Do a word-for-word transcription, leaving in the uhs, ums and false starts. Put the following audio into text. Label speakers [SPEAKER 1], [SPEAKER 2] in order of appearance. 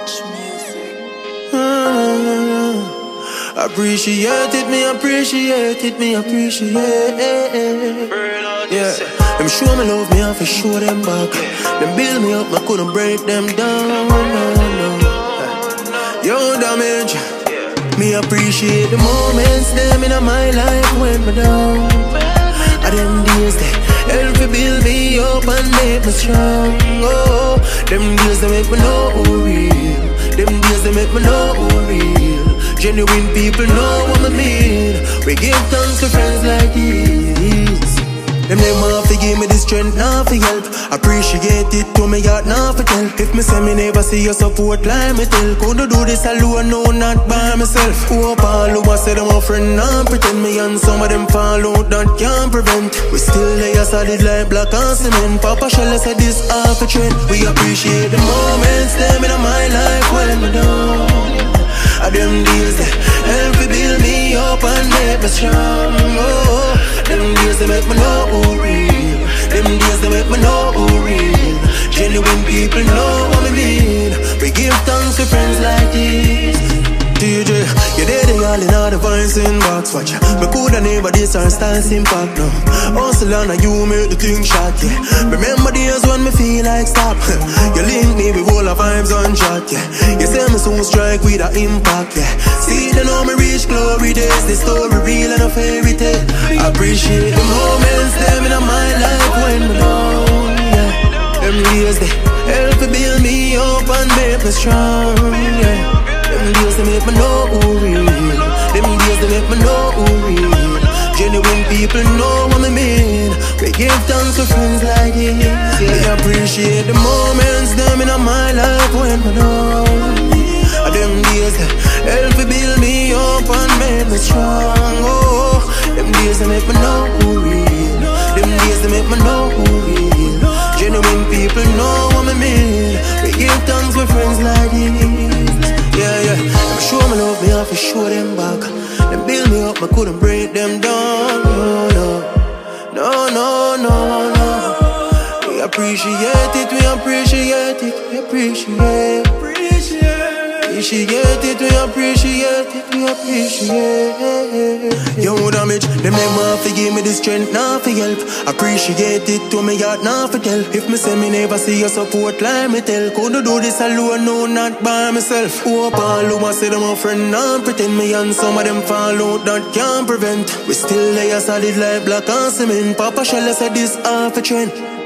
[SPEAKER 1] Ah, appreciate it, me appreciate it, me appreciate it. Yeah, them show me love, me have to show them back. Them build me up, I couldn't break them down. No, no. Yo, damage. Me appreciate the moments them in my life when me down. I them days they help to build me up and make me strong. Oh, them days they make me know who real. Them days they make me know who real. Genuine people know what I mean. We give thanks to friends like these. Them never have to give me the strength, now for help. Appreciate it to me, got now for tell. If me say me never see your support, like me tell. Couldn't do this alone, no, not by myself. Hope all who I say them a friend, now pretend me and some of them fall out, that can't prevent. We still lay a solid like black and cement. Papa shall say this half a trend. We appreciate the moments, them in my life when we down. Of them days they help to build me up and make me strong. Oh, them days they make me know who real. Them days they make me know who real. Genuine people know what I mean. We give thanks to friends like these. D J, you did it all in all the vines in box. Watch, me coulda never this our style's impact now. Hustle and you make the thing shot, yeah. Remember days when me feel like stop. You link me with all the vibes on track, yeah. You say me soon strike with an impact, yeah. See, they know me reach glory days. The story real and a fairy tale. Appreciate the moments them in my life when me down, yeah. Them days they help to build me up and make me strong, yeah. Them days they make me know who real. Them days they make me know who real. Genuine people know what I mean. We give thanks to friends like this, yeah. They appreciate the moments them in my life when me down. Them days they help to build me up and make me strong. Oh, them days they make me know who real. Them days they make me know who real. Genuine people know what I mean. We give thanks for friends like this. Yeah, yeah. Them show me love, me have to show them back. Them build me up, I couldn't break them down. No, no, no, no, no, no. We appreciate it, we appreciate it, we appreciate it. Appreciate it, we appreciate it, we appreciate it. Yo, damage, them never have to give me the strength, now for help. Appreciate it to me, yard now for tell. If me say me never see your support, like me tell. Couldn't do this alone, no, not by myself. Hope all who I say them a friend, now pretend me and some of them fall out, that can't prevent. We still lay a solid like black and cement. Papa shall say this half a trend.